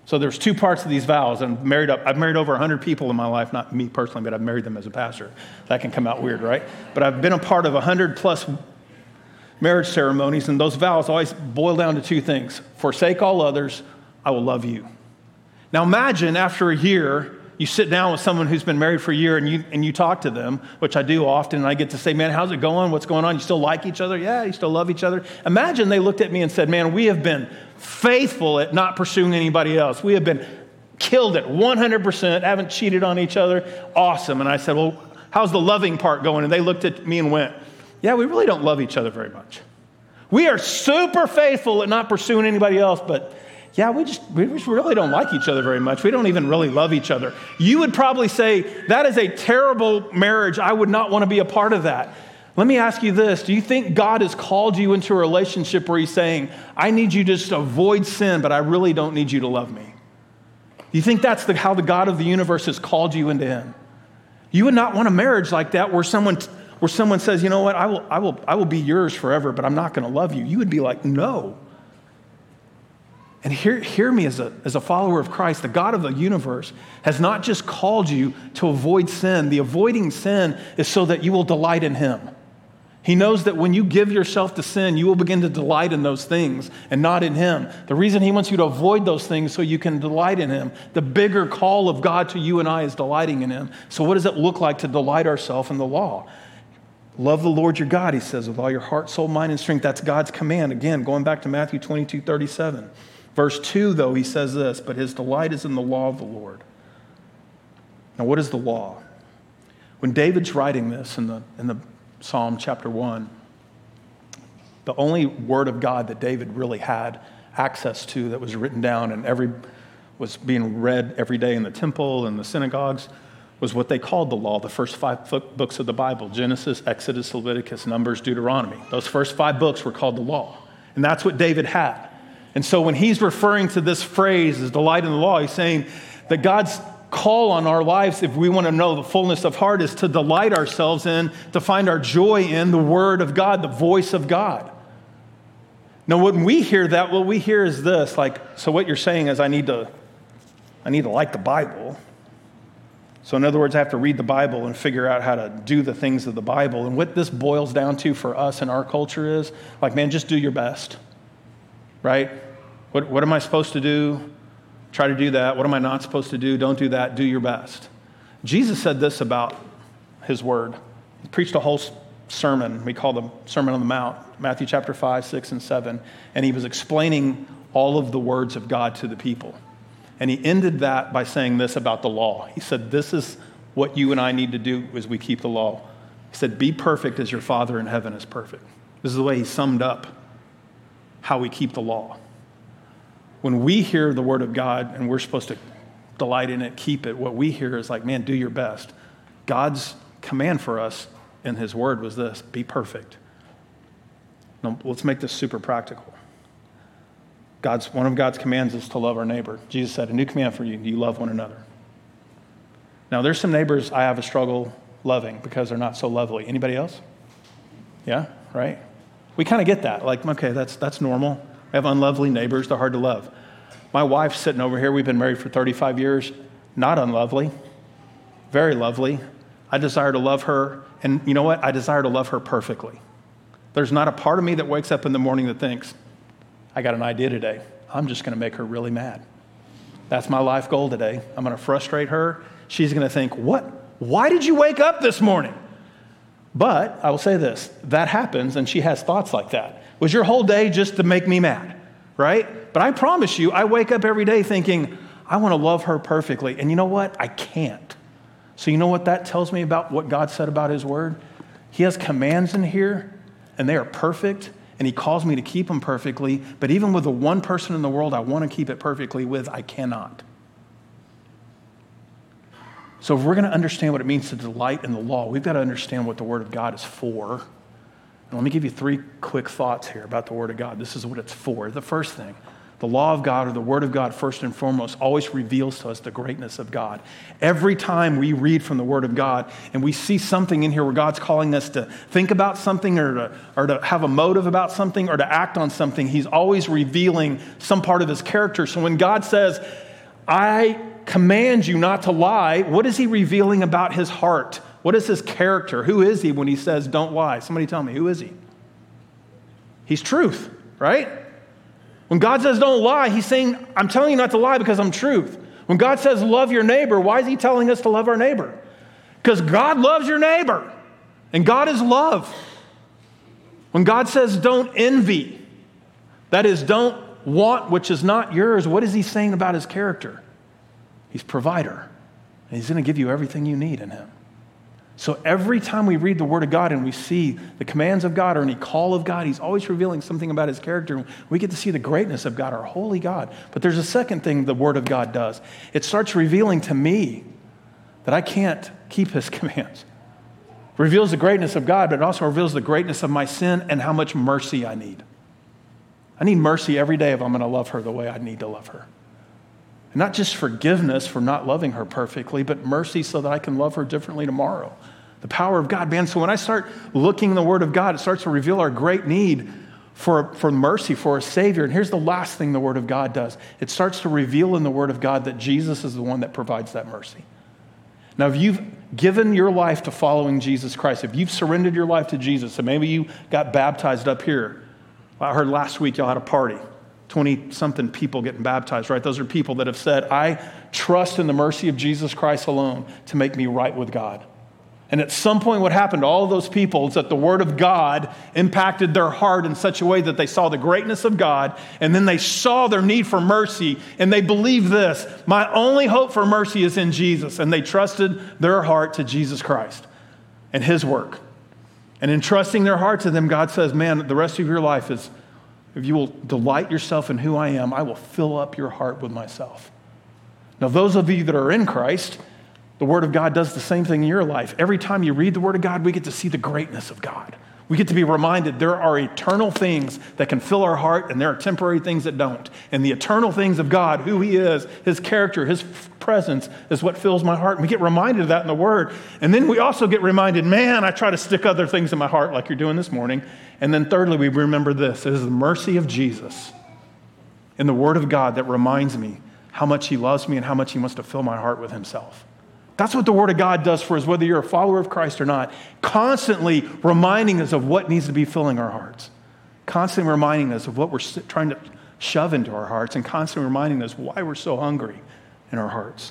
So there's two parts of these vows. And I've married over 100 people in my life, not me personally, but I've married them as a pastor. That can come out weird, right? But I've been a part of 100 plus marriage ceremonies, and those vows always boil down to two things. Forsake all others, I will love you. Now imagine after a year, you sit down with someone who's been married for a year and you talk to them, which I do often, and I get to say, man, how's it going? What's going on? You still like each other? Yeah, you still love each other? Imagine they looked at me and said, man, we have been faithful at not pursuing anybody else. We have been killed at 100%, haven't cheated on each other. Awesome. And I said, well, how's the loving part going? And they looked at me and went, yeah, we really don't love each other very much. We are super faithful at not pursuing anybody else, but yeah, we just really don't like each other very much. We don't even really love each other. You would probably say, that is a terrible marriage. I would not want to be a part of that. Let me ask you this. Do you think God has called you into a relationship where he's saying, I need you just to avoid sin, but I really don't need you to love me? Do you think that's how the God of the universe has called you into him? You would not want a marriage like that where someone says, you know what, I will be yours forever, but I'm not going to love you. You would be like, no. And hear me as a follower of Christ. The God of the universe has not just called you to avoid sin. The avoiding sin is so that you will delight in him. He knows that when you give yourself to sin, you will begin to delight in those things and not in him. The reason he wants you to avoid those things so you can delight in him. The bigger call of God to you and I is delighting in him. So what does it look like to delight ourselves in the law? Love the Lord your God, he says, with all your heart, soul, mind, and strength. That's God's command. Again, going back to Matthew 22:37. Verse 2, though, he says this, but his delight is in the law of the Lord. Now, what is the law? When David's writing this in the Psalm chapter 1, the only word of God that David really had access to that was written down and was being read every day in the temple and the synagogues was what they called the law, the first 5 books of the Bible, Genesis, Exodus, Leviticus, Numbers, Deuteronomy. Those first 5 books were called the law. And that's what David had. And so when he's referring to this phrase as delight in the law, he's saying that God's call on our lives, if we want to know the fullness of heart, is to delight ourselves in, to find our joy in the word of God, the voice of God. Now, when we hear that, what we hear is this, so what you're saying is I need to like the Bible. So in other words, I have to read the Bible and figure out how to do the things of the Bible. And what this boils down to for us in our culture is, man, just do your best, right? What am I supposed to do? Try to do that. What am I not supposed to do? Don't do that. Do your best. Jesus said this about his word. He preached a whole sermon. We call the Sermon on the Mount, Matthew chapter 5, 6, and 7. And he was explaining all of the words of God to the people. And he ended that by saying this about the law. He said, this is what you and I need to do as we keep the law. He said, be perfect as your Father in heaven is perfect. This is the way he summed up how we keep the law. When we hear the word of God and we're supposed to delight in it, keep it, what we hear is man, do your best. God's command for us in his word was this, be perfect. Now, let's make this super practical. One of God's commands is to love our neighbor. Jesus said, a new command for you, you love one another. Now, there's some neighbors I have a struggle loving because they're not so lovely. Anybody else? Yeah, right? We kind of get that. Okay, that's normal. I have unlovely neighbors. They're hard to love. My wife's sitting over here. We've been married for 35 years. Not unlovely. Very lovely. I desire to love her. And you know what? I desire to love her perfectly. There's not a part of me that wakes up in the morning that thinks, I got an idea today. I'm just going to make her really mad. That's my life goal today. I'm going to frustrate her. She's going to think, what? Why did you wake up this morning? But I will say this, that happens and she has thoughts like that. Was your whole day just to make me mad, right? But I promise you, I wake up every day thinking, I want to love her perfectly. And you know what? I can't. So you know what that tells me about what God said about his word? He has commands in here and they are perfect and he calls me to keep them perfectly. But even with the one person in the world I want to keep it perfectly with, I cannot. So if we're going to understand what it means to delight in the law, we've got to understand what the word of God is for. And let me give you 3 quick thoughts here about the word of God. This is what it's for. The first thing, the law of God or the word of God, first and foremost, always reveals to us the greatness of God. Every time we read from the word of God and we see something in here where God's calling us to think about something or to have a motive about something or to act on something, he's always revealing some part of his character. So when God says, I command you not to lie. What is he revealing about his heart? What is his character? Who is he when he says don't lie? Somebody tell me, who is he? He's truth, right? When God says don't lie, he's saying, I'm telling you not to lie because I'm truth. When God says love your neighbor, why is he telling us to love our neighbor? Because God loves your neighbor, and God is love. When God says don't envy, that is, don't want which is not yours, what is he saying about his character? He's provider, and he's going to give you everything you need in him. So every time we read the Word of God and we see the commands of God or any call of God, he's always revealing something about his character. We get to see the greatness of God, our holy God. But there's a second thing the Word of God does. It starts revealing to me that I can't keep his commands. It reveals the greatness of God, but it also reveals the greatness of my sin and how much mercy I need. I need mercy every day if I'm going to love her the way I need to love her. And not just forgiveness for not loving her perfectly, but mercy so that I can love her differently tomorrow. The power of God, man. So when I start looking in the Word of God, it starts to reveal our great need for mercy, for a Savior. And here's the last thing the Word of God does. It starts to reveal in the Word of God that Jesus is the one that provides that mercy. Now, if you've given your life to following Jesus Christ, if you've surrendered your life to Jesus, and maybe you got baptized up here. I heard last week y'all had a party. 20-something people getting baptized, right? Those are people that have said, I trust in the mercy of Jesus Christ alone to make me right with God. And at some point what happened to all of those people is that the Word of God impacted their heart in such a way that they saw the greatness of God, and then they saw their need for mercy, and they believed this, my only hope for mercy is in Jesus. And they trusted their heart to Jesus Christ and his work. And in trusting their heart to them, God says, man, the rest of your life is, if you will delight yourself in who I am, I will fill up your heart with myself. Now, those of you that are in Christ, the Word of God does the same thing in your life. Every time you read the Word of God, we get to see the greatness of God. We get to be reminded there are eternal things that can fill our heart, and there are temporary things that don't. And the eternal things of God, who he is, his character, his presence, is what fills my heart. And we get reminded of that in the Word. And then we also get reminded, man, I try to stick other things in my heart like you're doing this morning. And then thirdly, we remember this. It is the mercy of Jesus in the Word of God that reminds me how much he loves me and how much he wants to fill my heart with himself. That's what the Word of God does for us, whether you're a follower of Christ or not. Constantly reminding us of what needs to be filling our hearts. Constantly reminding us of what we're trying to shove into our hearts, and constantly reminding us why we're so hungry in our hearts.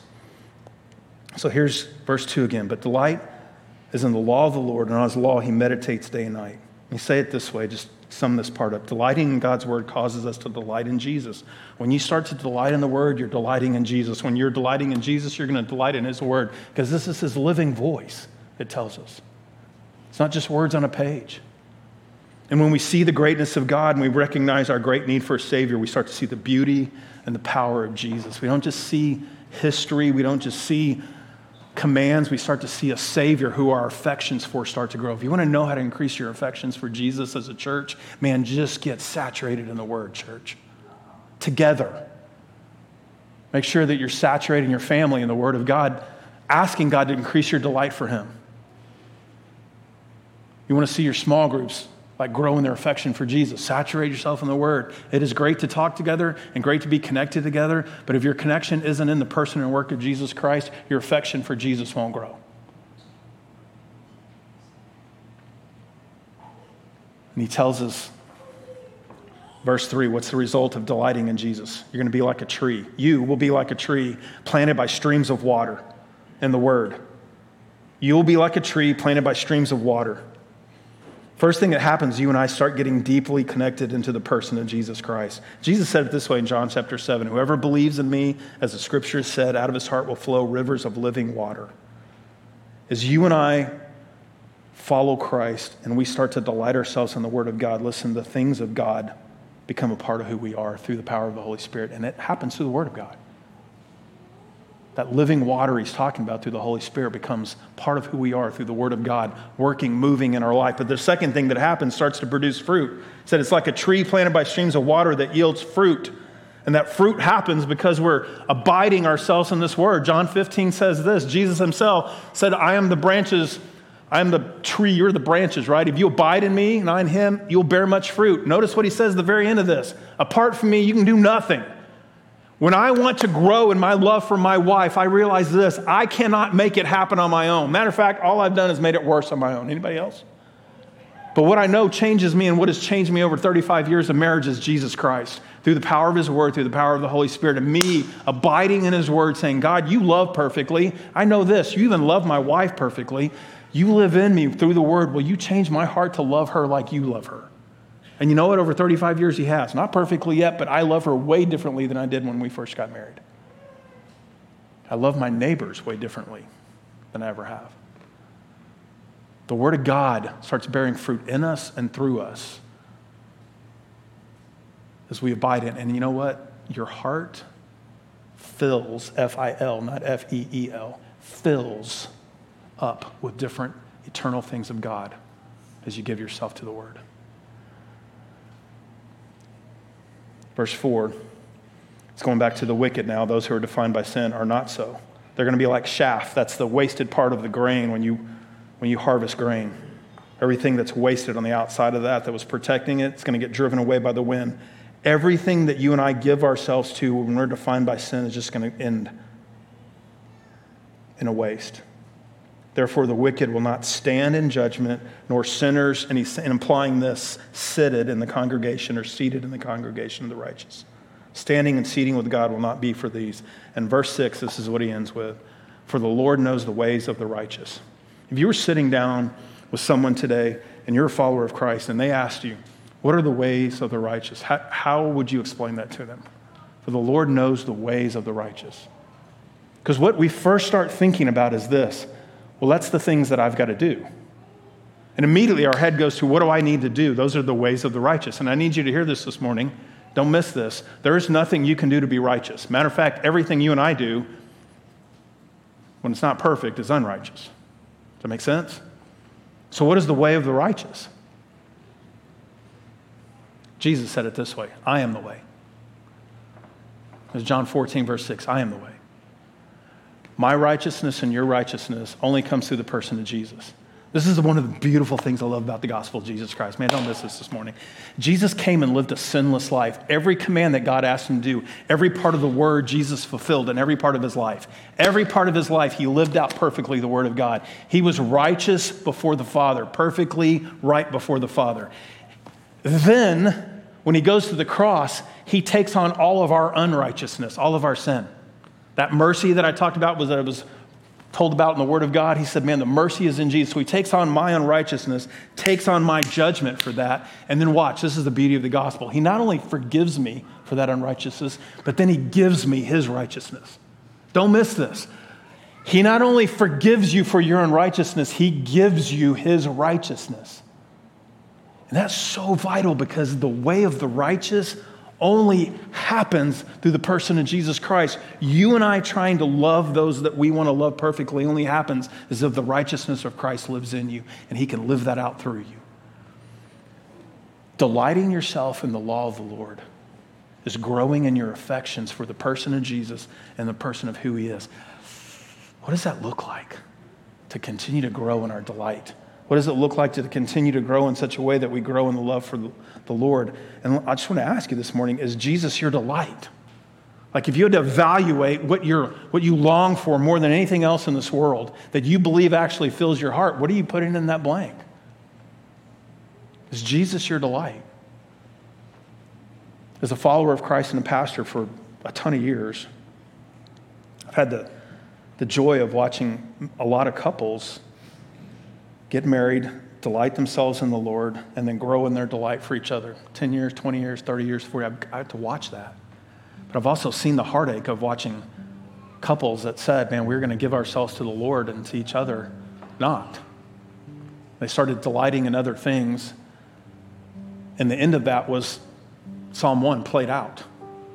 So here's verse 2 again. But delight is in the law of the Lord, and on his law he meditates day and night. Let me say it this way, just sum this part up. Delighting in God's Word causes us to delight in Jesus. When you start to delight in the Word, you're delighting in Jesus. When you're delighting in Jesus, you're going to delight in his Word, because this is his living voice, it tells us. It's not just words on a page. And when we see the greatness of God and we recognize our great need for a Savior, we start to see the beauty and the power of Jesus. We don't just see history. We don't just see commands. We start to see a Savior who our affections for start to grow. If you want to know how to increase your affections for Jesus as a church, man, just get saturated in the Word, church. Together. Make sure that you're saturating your family in the Word of God, asking God to increase your delight for him. You want to see your small groups like grow in their affection for Jesus. Saturate yourself in the Word. It is great to talk together and great to be connected together, but if your connection isn't in the person and work of Jesus Christ, your affection for Jesus won't grow. And he tells us, verse 3, what's the result of delighting in Jesus? You're going to be like a tree. You will be like a tree planted by streams of water in the Word. You will be like a tree planted by streams of water. First thing that happens, you and I start getting deeply connected into the person of Jesus Christ. Jesus said it this way in John chapter 7, whoever believes in me, as the scripture said, out of his heart will flow rivers of living water. As you and I follow Christ and we start to delight ourselves in the Word of God, listen, the things of God become a part of who we are through the power of the Holy Spirit. And it happens through the Word of God. That living water he's talking about through the Holy Spirit becomes part of who we are through the Word of God, working, moving in our life. But the second thing that happens starts to produce fruit. He said it's like a tree planted by streams of water that yields fruit. And that fruit happens because we're abiding ourselves in this Word. John 15 says this. Jesus himself said, I am the branches, I am the tree, you're the branches, right? If you abide in me and I in him, you'll bear much fruit. Notice what he says at the very end of this. Apart from me, you can do nothing. When I want to grow in my love for my wife, I realize this: I cannot make it happen on my own. Matter of fact, all I've done is made it worse on my own. Anybody else? But what I know changes me, and what has changed me over 35 years of marriage, is Jesus Christ. Through the power of his word, through the power of the Holy Spirit, and me abiding in his word, saying, God, you love perfectly. I know this. You even love my wife perfectly. You live in me through the word. Will you change my heart to love her like you love her? And you know what? Over 35 years he has. Not perfectly yet, but I love her way differently than I did when we first got married. I love my neighbors way differently than I ever have. The word of God starts bearing fruit in us and through us as we abide in. And you know what? Your heart fills, F-I-L, not F-E-E-L, fills up with different eternal things of God as you give yourself to the word. Verse 4, it's going back to the wicked now. Those who are defined by sin are not so. They're going to be like chaff. That's the wasted part of the grain when you harvest grain. Everything that's wasted on the outside of that was protecting it, it's going to get driven away by the wind. Everything that you and I give ourselves to when we're defined by sin is just going to end in a waste. Therefore, the wicked will not stand in judgment, nor sinners, and he's implying this, seated in the congregation or seated in the congregation of the righteous. Standing and seating with God will not be for these. And verse 6, this is what he ends with. For the Lord knows the ways of the righteous. If you were sitting down with someone today and you're a follower of Christ and they asked you, what are the ways of the righteous? How would you explain that to them? For the Lord knows the ways of the righteous. Because what we first start thinking about is this. Well, that's the things that I've got to do. And immediately our head goes to, what do I need to do? Those are the ways of the righteous. And I need you to hear this morning. Don't miss this. There is nothing you can do to be righteous. Matter of fact, everything you and I do, when it's not perfect, is unrighteous. Does that make sense? So what is the way of the righteous? Jesus said it this way, I am the way. It's John 14, verse 6, I am the way. My righteousness and your righteousness only comes through the person of Jesus. This is one of the beautiful things I love about the gospel of Jesus Christ. Man, don't miss this morning. Jesus came and lived a sinless life. Every command that God asked him to do, every part of the word Jesus fulfilled in every part of his life. Every part of his life, he lived out perfectly the word of God. He was righteous before the Father, perfectly right before the Father. Then, when he goes to the cross, he takes on all of our unrighteousness, all of our sin. That mercy that I talked about was that it was told about in the Word of God. He said, man, the mercy is in Jesus. So he takes on my unrighteousness, takes on my judgment for that. And then watch, this is the beauty of the gospel. He not only forgives me for that unrighteousness, but then he gives me his righteousness. Don't miss this. He not only forgives you for your unrighteousness, he gives you his righteousness. And that's so vital because the way of the righteous only happens through the person of Jesus Christ. You and I trying to love those that we want to love perfectly only happens as if the righteousness of Christ lives in you and he can live that out through you. Delighting yourself in the law of the Lord is growing in your affections for the person of Jesus and the person of who he is. What does that look like to continue to grow in our delight? What does it look like to continue to grow in such a way that we grow in the love for the Lord? And I just want to ask you this morning, is Jesus your delight? Like if you had to evaluate what you long for more than anything else in this world, that you believe actually fills your heart, what are you putting in that blank? Is Jesus your delight? As a follower of Christ and a pastor for a ton of years, I've had the joy of watching a lot of couples get married, delight themselves in the Lord, and then grow in their delight for each other. 10 years, 20 years, 30 years, 40, I had to watch that. But I've also seen the heartache of watching couples that said, man, we're going to give ourselves to the Lord and to each other, not. They started delighting in other things, and the end of that was Psalm 1 played out.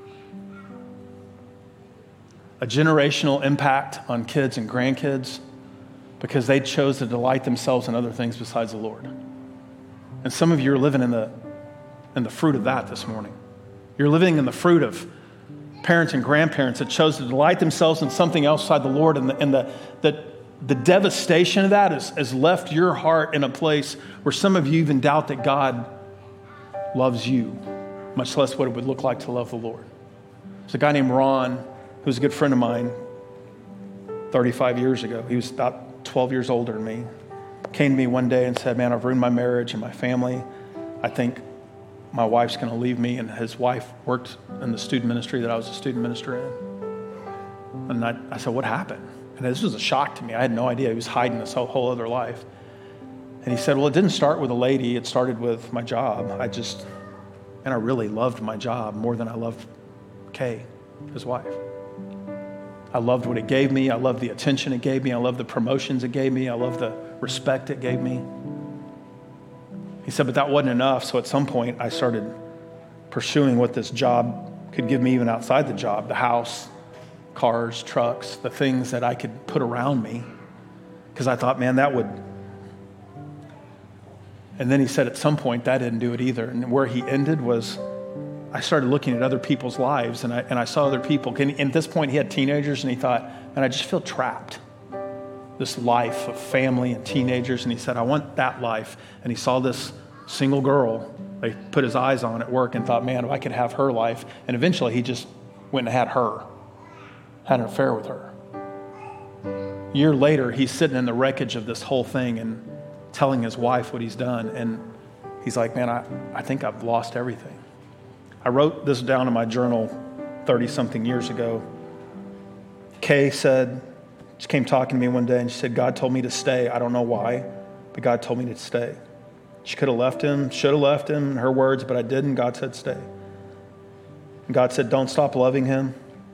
A generational impact on kids and grandkids, because they chose to delight themselves in other things besides the Lord. And some of you are living in the fruit of that this morning. You're living in the fruit of parents and grandparents that chose to delight themselves in something else outside the Lord. And the devastation of that has left your heart in a place where some of you even doubt that God loves you, much less what it would look like to love the Lord. There's a guy named Ron, who's a good friend of mine, 35 years ago. He was about 12 years older than me. Came to me one day and said, man, I've ruined my marriage and my family. I think my wife's going to leave me. And his wife worked in the student ministry that I was a student minister in. And I said, what happened? And this was a shock to me. I had no idea. He was hiding this whole other life. And he said, well, it didn't start with a lady. It started with my job. I really loved my job more than I loved Kay, his wife. I loved what it gave me. I loved the attention it gave me. I loved the promotions it gave me. I loved the respect it gave me. He said, but that wasn't enough. So at some point, I started pursuing what this job could give me even outside the job, the house, cars, trucks, the things that I could put around me. Because I thought, man, that would... And then he said at some point, that didn't do it either. And where he ended was, I started looking at other people's lives, and I saw other people. And at this point, he had teenagers, and he thought, man, I just feel trapped. This life of family and teenagers. And he said, I want that life. And he saw this single girl they put his eyes on at work and thought, man, if I could have her life. And eventually he just went and had her, had an affair with her. A year later, he's sitting in the wreckage of this whole thing and telling his wife what he's done. And he's like, man, I think I've lost everything. I wrote this down in my journal 30-something years ago. Kay said, she came talking to me one day and she said, God told me to stay. I don't know why, but God told me to stay. She could have left him, should have left him, in her words, but I didn't. God said, stay. And God said, don't stop loving him.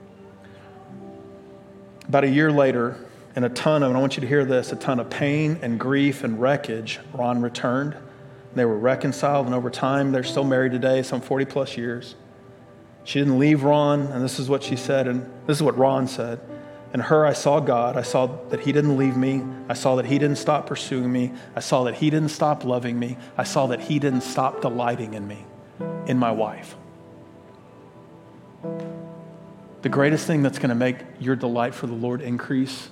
About a year later, and I want you to hear this, a ton of pain and grief and wreckage, Ron returned. They were reconciled, and over time, they're still married today, some 40 plus years. She didn't leave Ron, and this is what she said, and this is what Ron said. In her, I saw God. I saw that he didn't leave me. I saw that he didn't stop pursuing me. I saw that he didn't stop loving me. I saw that he didn't stop delighting in me, in my wife. The greatest thing that's going to make your delight for the Lord increase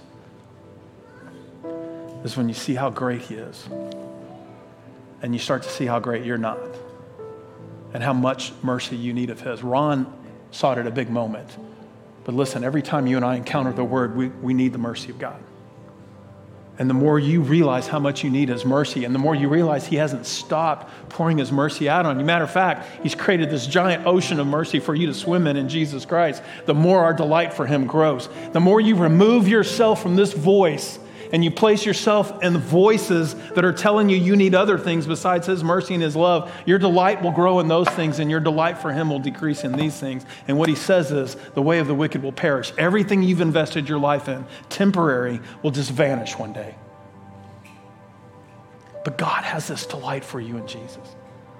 is when you see how great he is. And you start to see how great you're not. And how much mercy you need of his. Ron saw it at a big moment. But listen, every time you and I encounter the word, we need the mercy of God. And the more you realize how much you need his mercy, and the more you realize he hasn't stopped pouring his mercy out on you. Matter of fact, he's created this giant ocean of mercy for you to swim in Jesus Christ. The more our delight for him grows. The more you remove yourself from this voice and you place yourself in the voices that are telling you need other things besides his mercy and his love, your delight will grow in those things, and your delight for him will decrease in these things. And what he says is, the way of the wicked will perish. Everything you've invested your life in, temporary, will just vanish one day. But God has this delight for you in Jesus.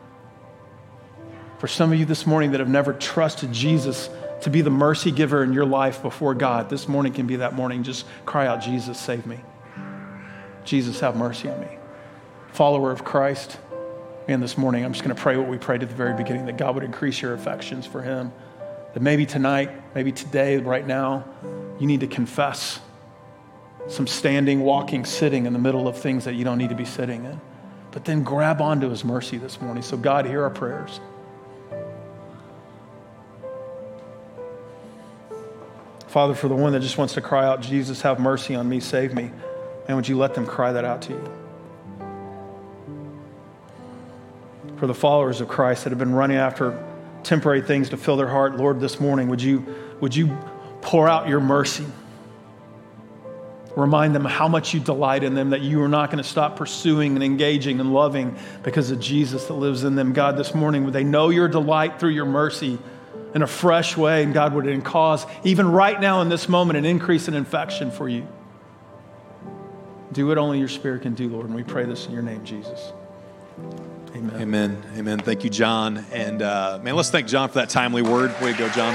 For some of you this morning that have never trusted Jesus to be the mercy giver in your life before God, this morning can be that morning. Just cry out, Jesus, save me. Jesus, have mercy on me. Follower of Christ, man, this morning I'm just going to pray what we prayed at the very beginning, that God would increase your affections for him. That maybe tonight, maybe today, right now, you need to confess some standing, walking, sitting in the middle of things that you don't need to be sitting in. But then grab onto his mercy this morning. So God, hear our prayers. Father, for the one that just wants to cry out, Jesus, have mercy on me, save me. And would you let them cry that out to you? For the followers of Christ that have been running after temporary things to fill their heart, Lord, this morning, would you pour out your mercy? Remind them how much you delight in them, that you are not going to stop pursuing and engaging and loving because of Jesus that lives in them. God, this morning, would they know your delight through your mercy in a fresh way? And God, would it cause, even right now in this moment, an increase in infection for you? Do what only your Spirit can do, Lord. And we pray this in your name, Jesus. Amen. Amen. Amen. Thank you, John. And man, let's thank John for that timely word. Way to go, John.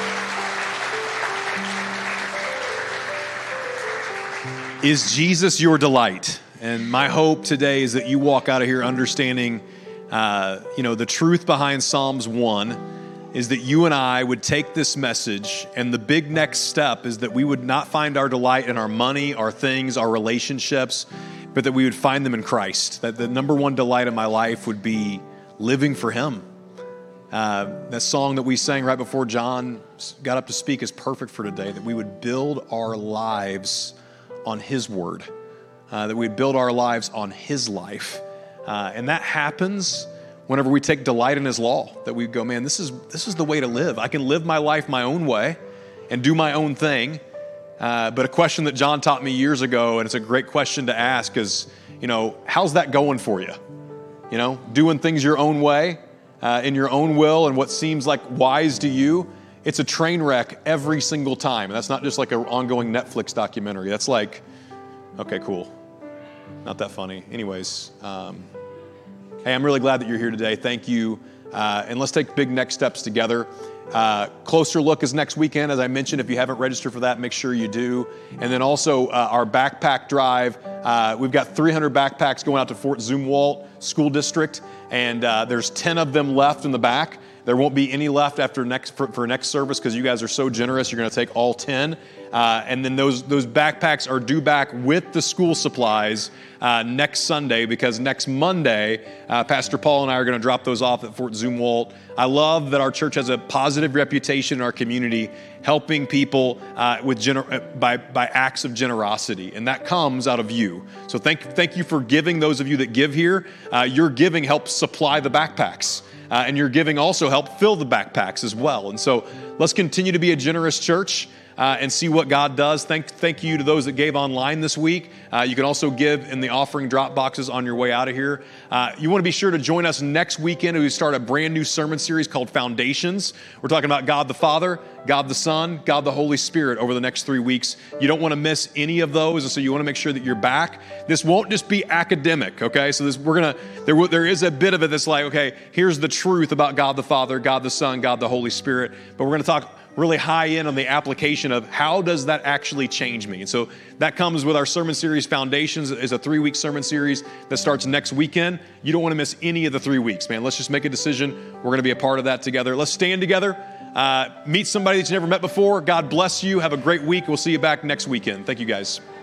Is Jesus your delight? And my hope today is that you walk out of here understanding, the truth behind Psalms 1 is that you and I would take this message, and the big next step is that we would not find our delight in our money, our things, our relationships, but that we would find them in Christ. That the number one delight of my life would be living for him, That song that we sang right before John got up to speak is perfect for today, that we would build our lives on his word, that we'd build our lives on his life. And that happens whenever we take delight in his law, that we go, man, this is the way to live. I can live my life my own way and do my own thing. But a question that John taught me years ago, and it's a great question to ask, is, how's that going for you? Doing things your own way, in your own will, and what seems like wise to you. It's a train wreck every single time. And that's not just like an ongoing Netflix documentary. That's like, okay, cool. Not that funny. Anyways, hey, I'm really glad that you're here today. Thank you. And let's take big next steps together. Closer look is next weekend. As I mentioned, if you haven't registered for that, make sure you do. And then also our backpack drive. We've got 300 backpacks going out to Fort Zumwalt School District, and there's 10 of them left in the back. There won't be any left after for next service because you guys are so generous. You're going to take all 10. And then those backpacks are due back with the school supplies next Sunday, because next Monday, Pastor Paul and I are going to drop those off at Fort Zumwalt. I love that our church has a positive reputation in our community, helping people by acts of generosity, and that comes out of you. So thank you for giving. Those of you that give here, your giving helps supply the backpacks. And your giving also help fill the backpacks as well. And so let's continue to be a generous church and see what God does. Thank you to those that gave online this week. You can also give in the offering drop boxes on your way out of here. You want to be sure to join us next weekend as we start a brand new sermon series called Foundations. We're talking about God the Father, God the Son, God the Holy Spirit over the next 3 weeks. You don't want to miss any of those, and so you want to make sure that you're back. This won't just be academic, okay? So there is a bit of it that's like, okay, here's the truth about God the Father, God the Son, God the Holy Spirit, but we're going to talk really high in on the application of how does that actually change me. And so that comes with our sermon series. Foundations is a 3-week sermon series that starts next weekend. You don't want to miss any of the 3 weeks, man. Let's just make a decision. We're going to be a part of that together. Let's stand together. Meet somebody that you never met before. God bless you. Have a great week. We'll see you back next weekend. Thank you, guys.